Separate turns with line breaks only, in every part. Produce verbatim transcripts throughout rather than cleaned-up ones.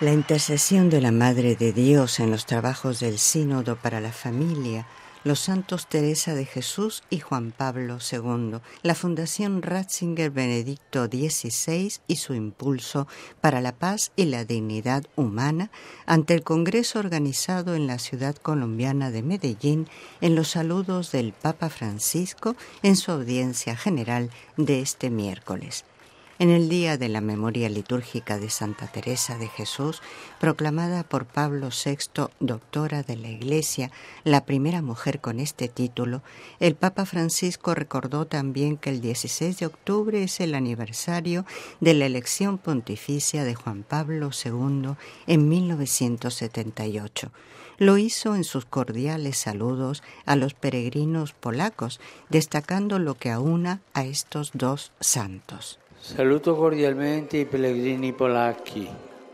La intercesión de la Madre de Dios en los trabajos del Sínodo para la Familia, los santos Teresa de Jesús y Juan Pablo segundo, la Fundación Ratzinger Benedicto dieciséis y su impulso para la paz y la dignidad humana ante el Congreso organizado en la ciudad colombiana de Medellín en los saludos del Papa Francisco en su audiencia general de este miércoles. En el día de la memoria litúrgica de Santa Teresa de Jesús, proclamada por Pablo sexto doctora de la Iglesia, la primera mujer con este título, el Papa Francisco recordó también que el dieciséis de octubre es el aniversario de la elección pontificia de Juan Pablo segundo en mil novecientos setenta y ocho. Lo hizo en sus cordiales saludos a los peregrinos polacos, destacando lo que aúna a estos dos santos.
Saluto cordialmente i pellegrini polacchi.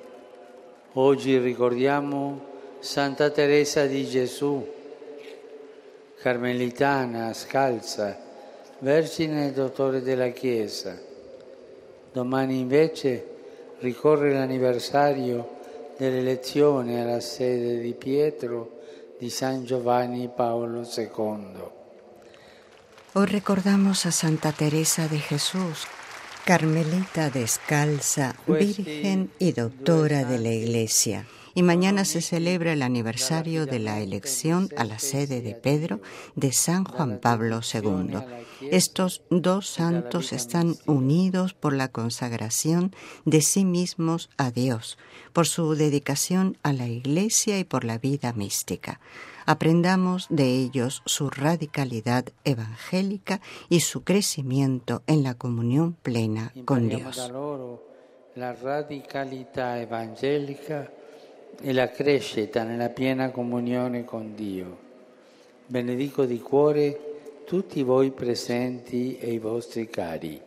Oggi ricordiamo Santa Teresa di Gesù, carmelitana, scalza, vergine e dottore della Chiesa. Domani invece ricorre l'anniversario dell'elezione alla sede di Pietro di San Giovanni Paolo secondo.
Hoy recordamos a Santa Teresa de Jesús, carmelita descalza, virgen y doctora de la Iglesia. Y mañana se celebra el aniversario de la elección a la sede de Pedro de San Juan Pablo segundo. Estos dos santos están unidos por la consagración de sí mismos a Dios, por su dedicación a la Iglesia y por la vida mística. Aprendamos de ellos su radicalidad evangélica y su crecimiento en la comunión plena con Dios.
La radicalità evangelica e la crescita nella piena comunione con Dio. Benedico di cuore tutti voi presenti e i vostri cari.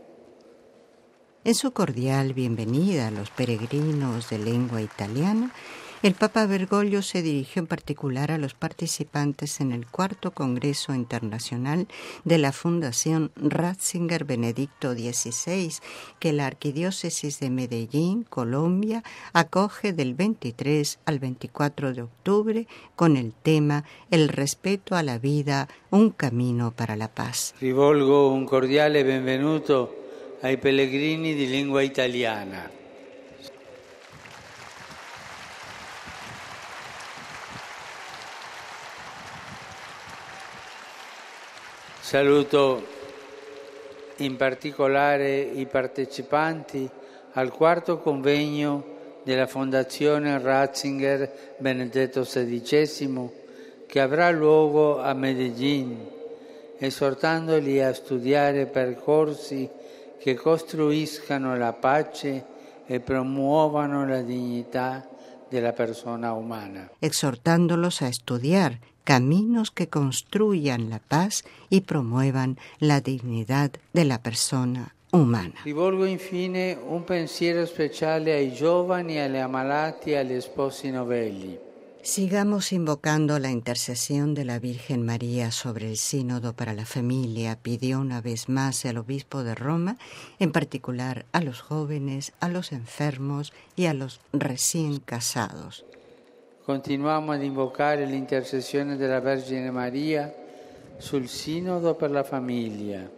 En su cordial bienvenida a los peregrinos de lengua italiana, el Papa Bergoglio se dirigió en particular a los participantes en el cuarto Congreso Internacional de la Fundación Ratzinger Benedicto dieciséis, que la Arquidiócesis de Medellín, Colombia, acoge del veintitrés al veinticuatro de octubre con el tema El respeto a la vida, un camino para la paz.
Rivolgo un cordiale benvenuto ai pellegrini di lingua italiana. Saluto in particolare i partecipanti al quarto convegno della Fondazione Ratzinger Benedetto sedicesimo che avrà luogo a Medellín, esortandoli a studiare percorsi che costruiscano la pace e promuovano la dignità della persona umana.
Exhortándolos a estudiar caminos que construyan la paz y promuevan la dignidad de la persona umana.
Rivolgo infine un pensiero speciale ai giovani, alle ammalati e agli sposi novelli.
Sigamos invocando la intercesión de la Virgen María sobre el Sínodo para la Familia, pidió una vez más el obispo de Roma, en particular a los jóvenes, a los enfermos y a los recién casados.
Continuiamo ad invocare l'intercessione della Vergine Maria sul Sinodo per la Famiglia.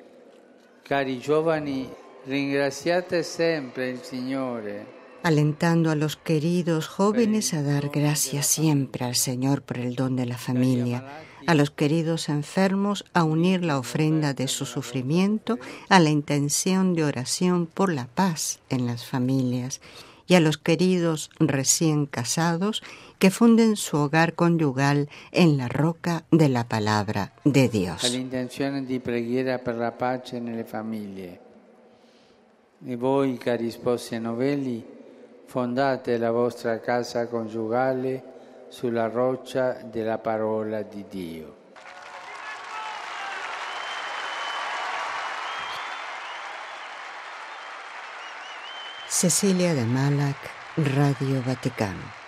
Cari giovani, ringraziate sempre il Signore.
Alentando a los queridos jóvenes a dar gracias siempre al Señor por el don de la familia, a los queridos enfermos a unir la ofrenda de su sufrimiento a la intención de oración por la paz en las familias, y a los queridos recién casados que funden su hogar conyugal en la roca de la palabra de Dios.
All'intenzione di preghiera per la pace nelle famiglie. E voi, cari sposi e novelli, fondate la vostra casa coniugale sulla roccia della parola di Dio.
Cecilia de Malac, Radio Vaticano.